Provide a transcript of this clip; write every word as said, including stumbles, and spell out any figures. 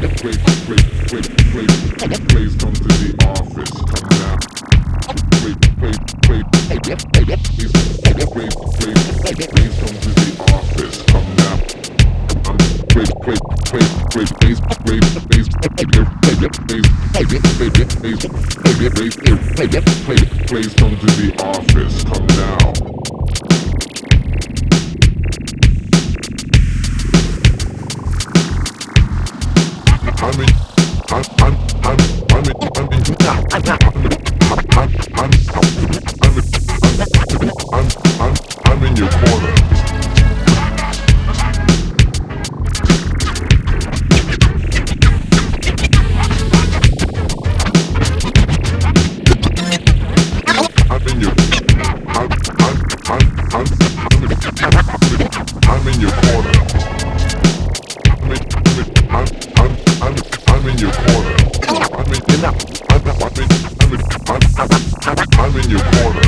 Please come to the office. Come now. Wait, wait, wait. Please, wait, wait. Please come to the office. Come now. Um, wait, wait, wait, wait. Please, wait, please, please, please, please come to the office. Come now. I mean, I'm, I'm, I'm, I mean, I mean, I'm, I'm, I'm, I'm, I'm, I'm in your corner. I'm in your, I'm, I'm, I'm, I'm, I'm, I'm in your corner. I'm in, I'm, I'm, I'm, I'm in your corner. I'm in, I'm, I'm, I'm, I'm, I'm in your corner.